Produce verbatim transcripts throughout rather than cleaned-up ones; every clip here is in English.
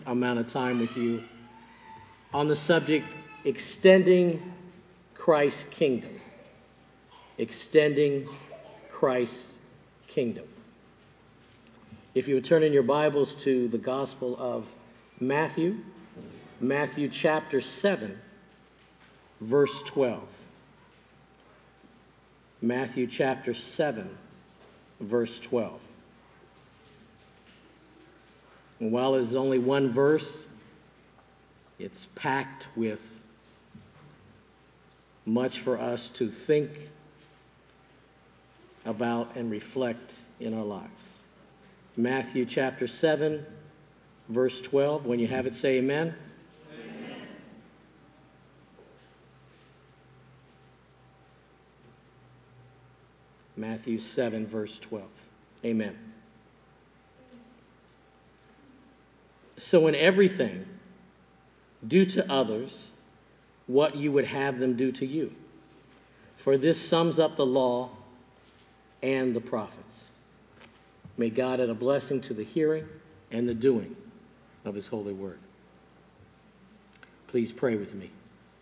amount of time with you on the subject extending Christ's kingdom. Extending Christ's kingdom. If you would turn in your Bibles to the Gospel of Matthew, Matthew chapter seven, verse twelve. Matthew chapter seven, verse twelve. And while it's only one verse, it's packed with much for us to think about and reflect in our lives. Matthew chapter seven, verse twelve. When you have it, say amen. Amen. Matthew seven, verse twelve. Amen. So in everything, do to others what you would have them do to you. For this sums up the law and the prophets. May God add a blessing to the hearing and the doing of his holy word. Please pray with me.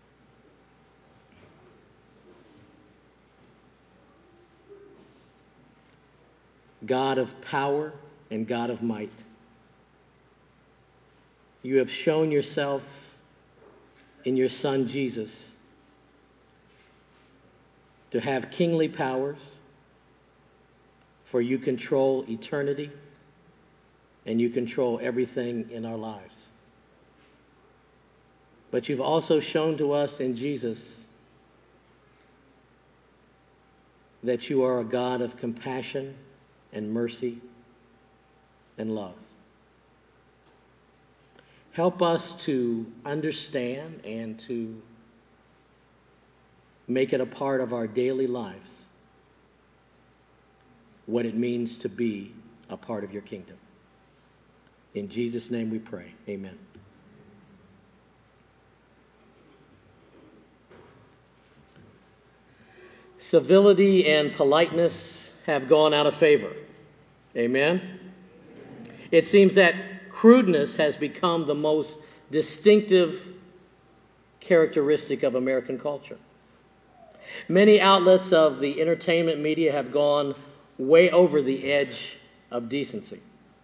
God of power and God of might, you have shown yourself in your Son Jesus to have kingly powers, for you control eternity and you control everything in our lives. But you've also shown to us in Jesus that you are a God of compassion and mercy and love. Help us to understand and to make it a part of our daily lives what it means to be a part of your kingdom. In Jesus' name we pray. Amen. Civility and politeness have gone out of favor. Amen. It seems that crudeness has become the most distinctive characteristic of American culture. Many outlets of the entertainment media have gone way over the edge of decency.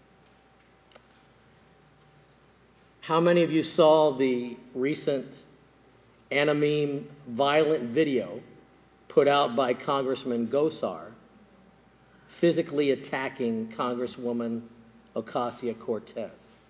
How many of you saw the recent anime violent video put out by Congressman Gosar physically attacking Congresswoman Ocasio-Cortez?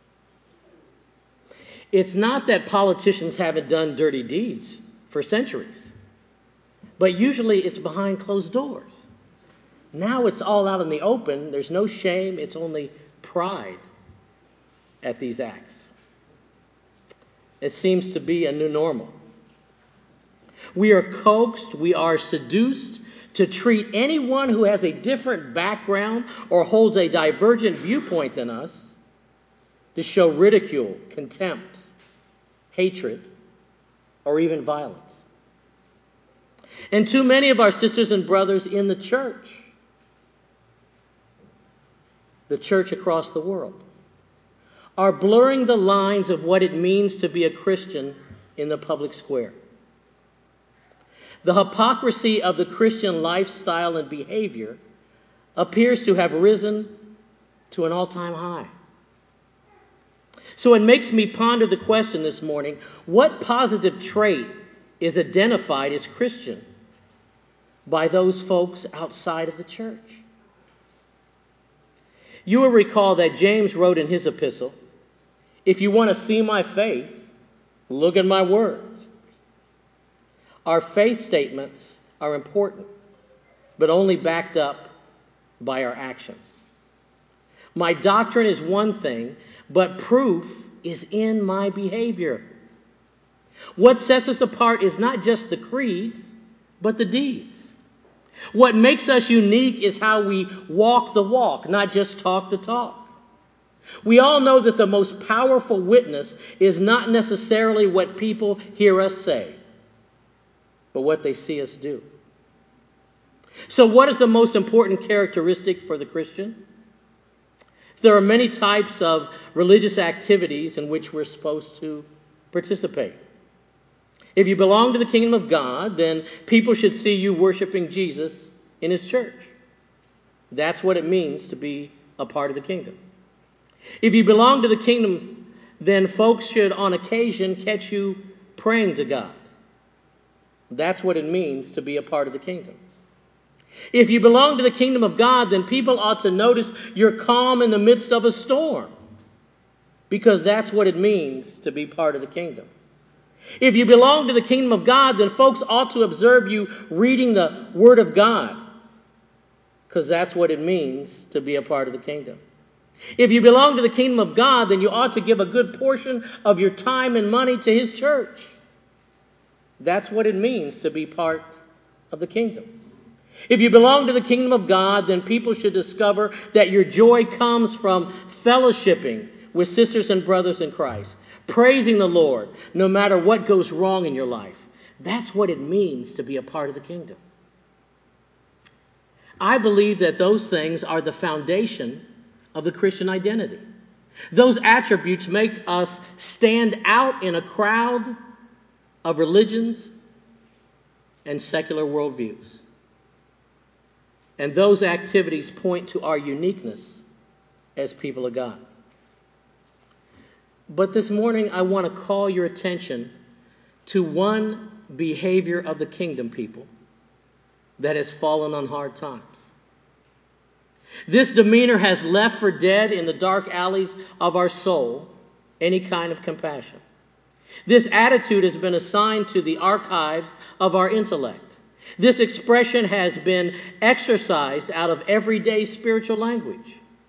It's not that politicians haven't done dirty deeds for centuries, but usually it's behind closed doors. Now it's all out in the open. There's no shame. It's only pride at these acts. It seems to be a new normal. We are coaxed, we are seduced to treat anyone who has a different background or holds a divergent viewpoint than us to show ridicule, contempt, hatred, or even violence. And too many of our sisters and brothers in the church, the church across the world, are blurring the lines of what it means to be a Christian in the public square. The hypocrisy of the Christian lifestyle and behavior appears to have risen to an all-time high. So it makes me ponder the question this morning: what positive trait is identified as Christian by those folks outside of the church? You will recall that James wrote in his epistle, "If you want to see my faith, look at my words." Our faith statements are important, but only backed up by our actions. My doctrine is one thing, but proof is in my behavior. What sets us apart is not just the creeds, but the deeds. What makes us unique is how we walk the walk, not just talk the talk. We all know that the most powerful witness is not necessarily what people hear us say, but what they see us do. So what is the most important characteristic for the Christian? There are many types of religious activities in which we're supposed to participate. If you belong to the kingdom of God, then people should see you worshiping Jesus in his church. That's what it means to be a part of the kingdom. If you belong to the kingdom, then folks should on occasion catch you praying to God. That's what it means to be a part of the kingdom. If you belong to the kingdom of God, then people ought to notice you're calm in the midst of a storm, because that's what it means to be part of the kingdom. If you belong to the kingdom of God, then folks ought to observe you reading the Word of God, because that's what it means to be a part of the kingdom. If you belong to the kingdom of God, then you ought to give a good portion of your time and money to his church. That's what it means to be part of the kingdom. If you belong to the kingdom of God, then people should discover that your joy comes from fellowshipping with sisters and brothers in Christ, praising the Lord no matter what goes wrong in your life. That's what it means to be a part of the kingdom. I believe that those things are the foundation of the Christian identity. Those attributes make us stand out in a crowd of religions and secular worldviews. And those activities point to our uniqueness as people of God. But this morning, I want to call your attention to one behavior of the kingdom people that has fallen on hard times. This demeanor has left for dead in the dark alleys of our soul any kind of compassion. This attitude has been assigned to the archives of our intellect. This expression has been exorcised out of everyday spiritual language.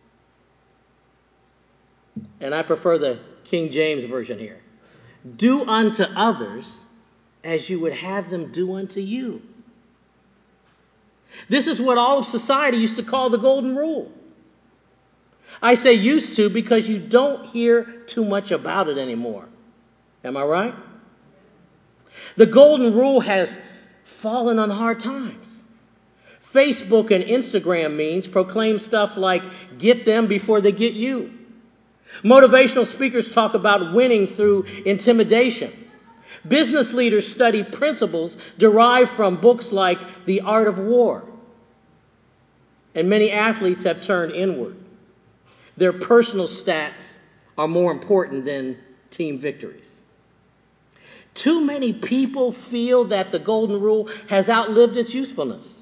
And I prefer the King James Version here. Do unto others as you would have them do unto you. This is what all of society used to call the golden rule. I say used to because you don't hear too much about it anymore. Am I right? The golden rule has fallen on hard times. Facebook and Instagram memes proclaim stuff like get them before they get you. Motivational speakers talk about winning through intimidation. Business leaders study principles derived from books like The Art of War. And many athletes have turned inward. Their personal stats are more important than team victories. Too many people feel that the golden rule has outlived its usefulness.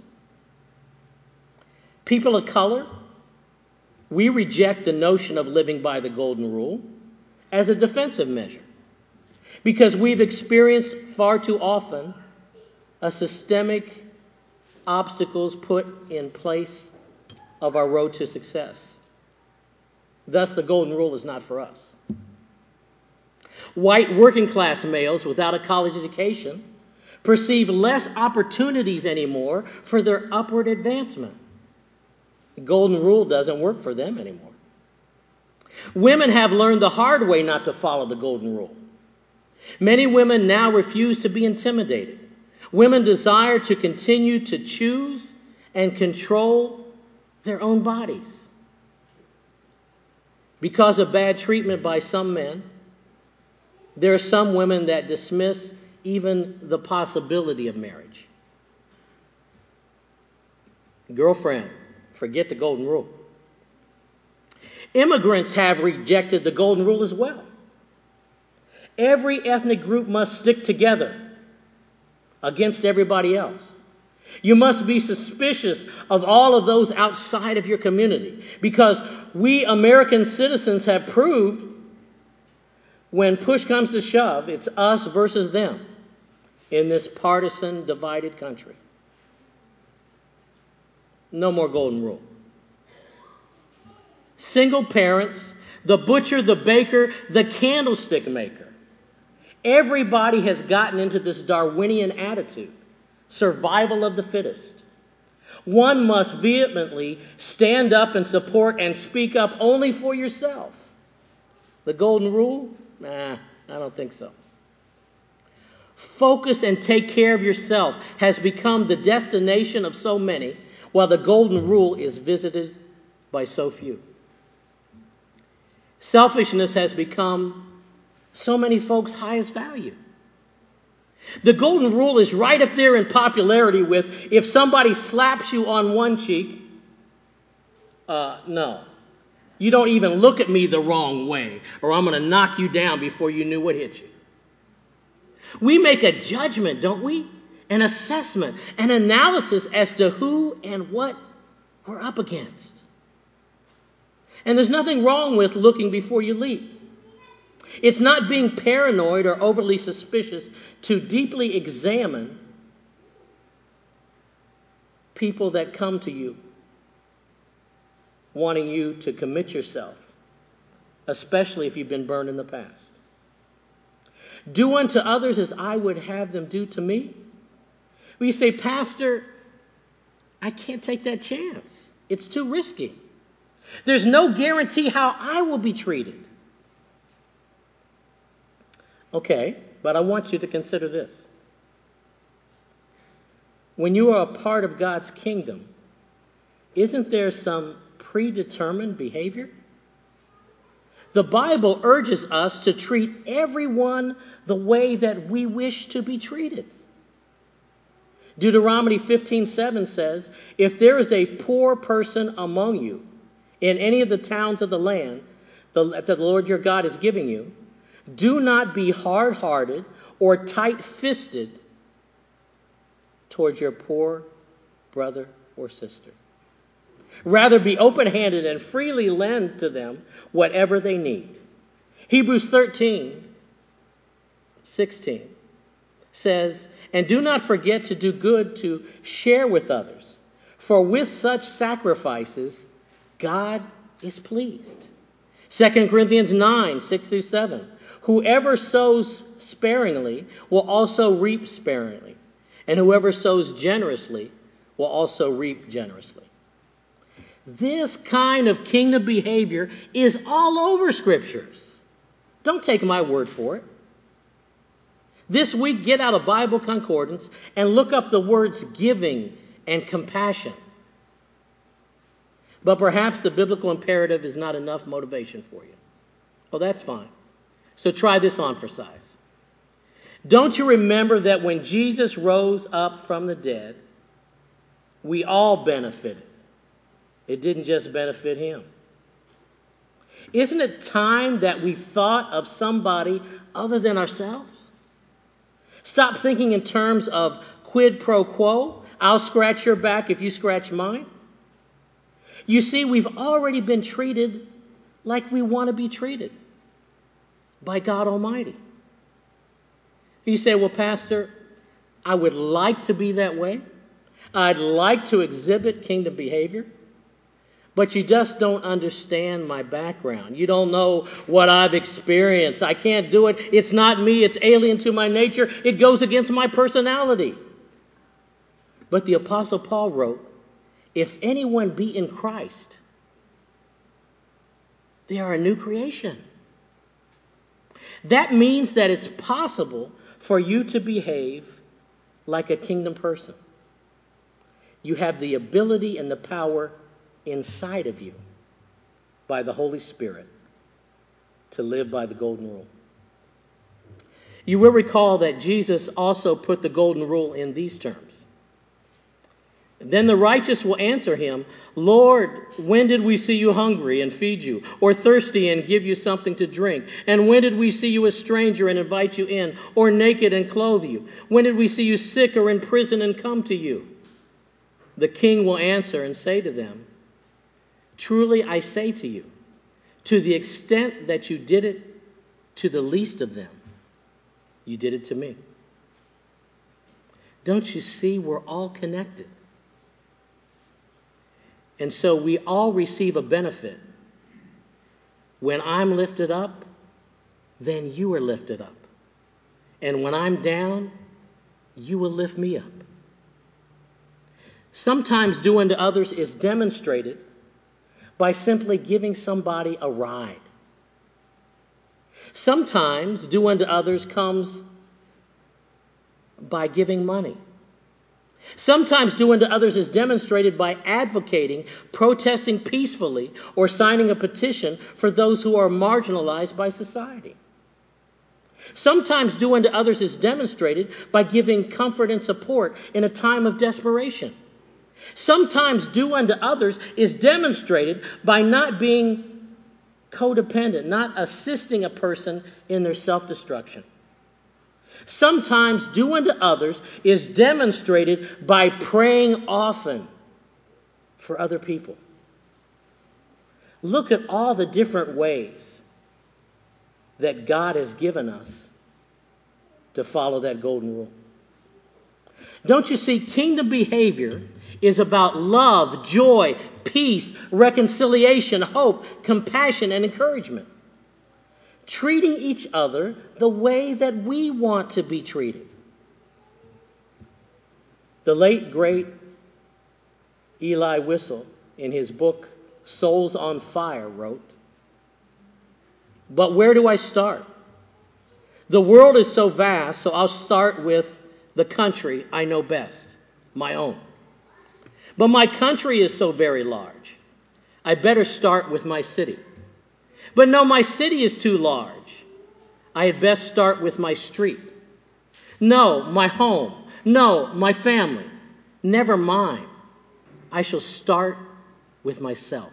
People of color, we reject the notion of living by the golden rule as a defensive measure because we've experienced far too often a systemic obstacles put in place of our road to success. Thus, the golden rule is not for us. White working class males without a college education perceive less opportunities anymore for their upward advancement. The golden rule doesn't work for them anymore. Women have learned the hard way not to follow the golden rule. Many women now refuse to be intimidated. Women desire to continue to choose and control their own bodies. Because of bad treatment by some men, there are some women that dismiss even the possibility of marriage. Girlfriend, forget the golden rule. Immigrants have rejected the golden rule as well. Every ethnic group must stick together against everybody else. You must be suspicious of all of those outside of your community because we American citizens have proved when push comes to shove, it's us versus them in this partisan, divided country. No more golden rule. Single parents, the butcher, the baker, the candlestick maker. Everybody has gotten into this Darwinian attitude, survival of the fittest. One must vehemently stand up and support and speak up only for yourself. The golden rule? Nah, I don't think so. Focus and take care of yourself has become the destination of so many, while the golden rule is visited by so few. Selfishness has become so many folks' highest value. The golden rule is right up there in popularity with, if somebody slaps you on one cheek, uh, no. You don't even look at me the wrong way, or I'm going to knock you down before you knew what hit you. We make a judgment, don't we? An assessment, an analysis as to who and what we're up against. And there's nothing wrong with looking before you leap. It's not being paranoid or overly suspicious to deeply examine people that come to you wanting you to commit yourself, especially if you've been burned in the past. Do unto others as I would have them do to me. Well, you say, Pastor, I can't take that chance. It's too risky. There's no guarantee how I will be treated. Okay, but I want you to consider this. When you are a part of God's kingdom, isn't there some predetermined behavior? The Bible urges us to treat everyone the way that we wish to be treated. Deuteronomy fifteen seven says, if there is a poor person among you in any of the towns of the land that the Lord your God is giving you, do not be hard-hearted or tight-fisted towards your poor brother or sister. Rather, be open-handed and freely lend to them whatever they need. Hebrews thirteen sixteen says, and do not forget to do good to share with others, for with such sacrifices God is pleased. Second Corinthians nine six through seven. Whoever sows sparingly will also reap sparingly, and whoever sows generously will also reap generously. This kind of kingdom behavior is all over Scriptures. Don't take my word for it. This week, get out a Bible concordance and look up the words giving and compassion. But perhaps the biblical imperative is not enough motivation for you. Well, that's fine. So try this on for size. Don't you remember that when Jesus rose up from the dead, we all benefited? It didn't just benefit him. Isn't it time that we thought of somebody other than ourselves? Stop thinking in terms of quid pro quo. I'll scratch your back if you scratch mine. You see, we've already been treated like we want to be treated by God Almighty. You say, well, Pastor, I would like to be that way. I'd like to exhibit kingdom behavior. But you just don't understand my background. You don't know what I've experienced. I can't do it. It's not me. It's alien to my nature. It goes against my personality. But the Apostle Paul wrote, if anyone be in Christ, they are a new creation. That means that it's possible for you to behave like a kingdom person. You have the ability and the power inside of you by the Holy Spirit to live by the golden rule. You will recall that Jesus also put the golden rule in these terms. Then the righteous will answer him, Lord, when did we see you hungry and feed you, or thirsty and give you something to drink? And when did we see you a stranger and invite you in, or naked and clothe you? When did we see you sick or in prison and come to you? The king will answer and say to them, truly I say to you, to the extent that you did it to the least of them, you did it to me. Don't you see we're all connected? And so we all receive a benefit. When I'm lifted up, then you are lifted up. And when I'm down, you will lift me up. Sometimes do unto others is demonstrated by simply giving somebody a ride. Sometimes do unto others comes by giving money. Sometimes do unto others is demonstrated by advocating, protesting peacefully, or signing a petition for those who are marginalized by society. Sometimes do unto others is demonstrated by giving comfort and support in a time of desperation. Sometimes do unto others is demonstrated by not being codependent, not assisting a person in their self-destruction. Sometimes do unto others is demonstrated by praying often for other people. Look at all the different ways that God has given us to follow that golden rule. Don't you see, kingdom behavior is about love, joy, peace, reconciliation, hope, compassion, and encouragement. Treating each other the way that we want to be treated. The late, great Elie Wiesel, in his book Souls on Fire, wrote, "But where do I start? The world is so vast, so I'll start with the country I know best, my own. But my country is so very large, I better start with my city. But no, my city is too large. I had best start with my street. No, my home. No, my family. Never mind. I shall start with myself."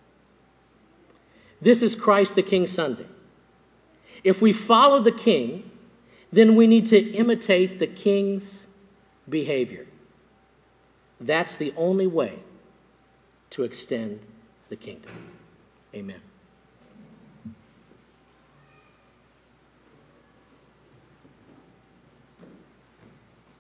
This is Christ the King Sunday. If we follow the King, then we need to imitate the King's behavior. That's the only way to extend the kingdom. Amen.